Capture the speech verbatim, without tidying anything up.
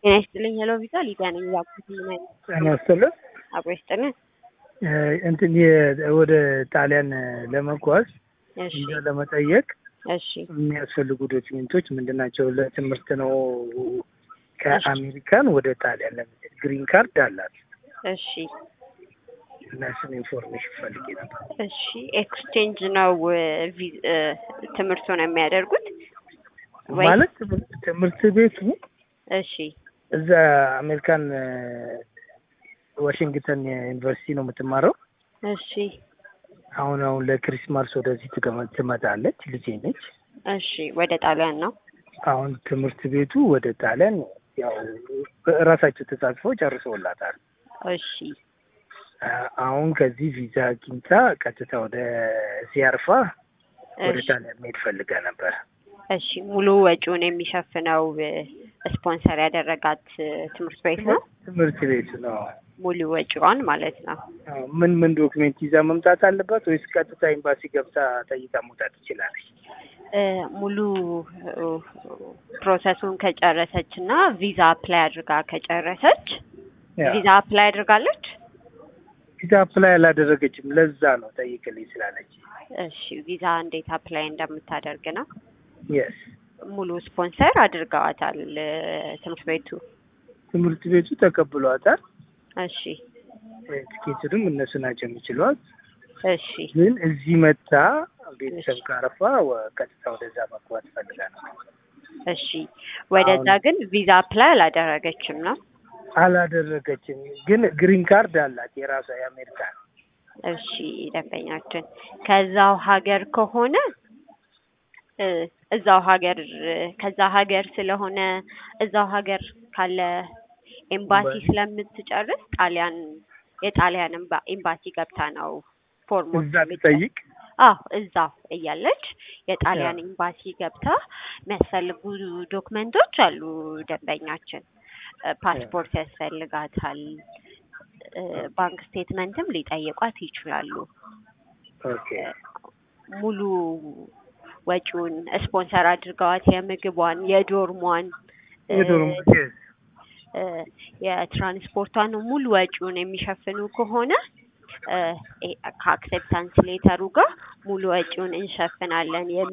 ጤና ይስጥልኝ ሄሎ ቪዛ ሊዲያ ነኝ ያልኩት ምን አይነት ጤና ይስጥልኝ አብሮ ይስጥልኝ እንትን ወደ ጣሊያን ለመጓዝ እሺ ቪዛ ለመጠየቅ እሺ የሚያስፈልጉ ዶክመንቶች ምንድናቸው? ለትምህርት ነው ከአሜሪካን ወደ ጣሊያን ለመሄድ ግሪን ካርድ አላት። እሺ እነሱን ኢንፎርሜሽን ፈልጌ ነበር። እሺ ኤክስቼንጅ ነው ትምህርቱን የሚያደርጉት ማለት ትምህርት ቤቱ እሺ እዛ አሜሪካን ዋሽንግተን ዩኒቨርሲቲ ነው የምትማረው። እሺ አሁን አሁን ለክሪስማስ ወደዚህ ትመጣለች፣ ልጄ ነች። እሺ ወደ ጣሊያን ነው አሁን ትምህርት ቤቱ ወደ ጣሊያን ያው ራሳቸው ተጻጽፈው ጨርሰውላታል። እሺ አሁን ከዚህ ቪዛ አግኝታ ቀጥታ ወደ ሲያርፋ ወደ ጣሊያን መሄድ ፈልጋ ነበር። እሺ ሙሉ ወጪውን የሚሸፍነው ስፖንሰር ያደረጋት ትምህርት ቤት ነው ትምህርት ቤት ነው ሙሉ ወጪዋን ማለት ነው። ምን ምን ዶክመንት ይዛ መምጣት አለባት ወይስ ቀጥታ ኤምባሲ ገብታ ጠይቃ መውጣት ትችላለች? ሙሉ ፕሮሰሱን ከጨረሰች እና ቪዛ አፕላይ አድርጋ ከጨረሰች ቪዛ አፕላይ አድርጋለች። ቪዛ አፕላይ አላደረገችም፣ ለዛ ነው ጠይቅልኝ ስላለች። እሺ ቪዛ እንዴት አፕላይ እንደምታደርግ ነው? የስ ሙሉ ስፖንሰር አድርገዋታል ትምህርት ቤቱ ትምህርት ቤቱ ተቀብሏታል። እሺ ትኬቱንም እነሱ ናቸው የሚችሏት። እሺ ግን እዚህ መጣ ቤተሰብ ካረፋ ቀጥታ ወደዛ መግባት ፈልጋ ነው። እሺ ወደዛ ግን ቪዛ አፕላይ አላደረገችም ነው? አላደረገችም፣ ግን ግሪን ካርድ አላት የራሷ የአሜሪካ። እሺ ደንበኛችን ከዛው ሀገር ከሆነ እዛው ሀገር ከዛ ሀገር ስለሆነ እዛው ሀገር ካለ ኤምባሲ ስለምትጨርስ ጣሊያን የጣሊያን ኤምባሲ ገብታ ነው ፎርሙን እዛ ትጠይቅ። አዎ እዛው እያለች የጣሊያን ኤምባሲ ገብታ የሚያስፈልጉ ዶክመንቶች አሉ ደንበኛችን። ፓስፖርት ያስፈልጋታል፣ ባንክ ስቴትመንትም ሊጠይቋት ይችላሉ። ኦኬ ሙሉ ወጪውን ስፖንሰር አድርገዋት የምግቧን፣ የዶርሟን፣ የዶርሟን የትራንስፖርቷን ሙሉ ወጪውን የሚሸፍኑ ከሆነ ከአክሴፕታንስ ሌተሩ ጋር ሙሉ ወጪውን እንሸፍናለን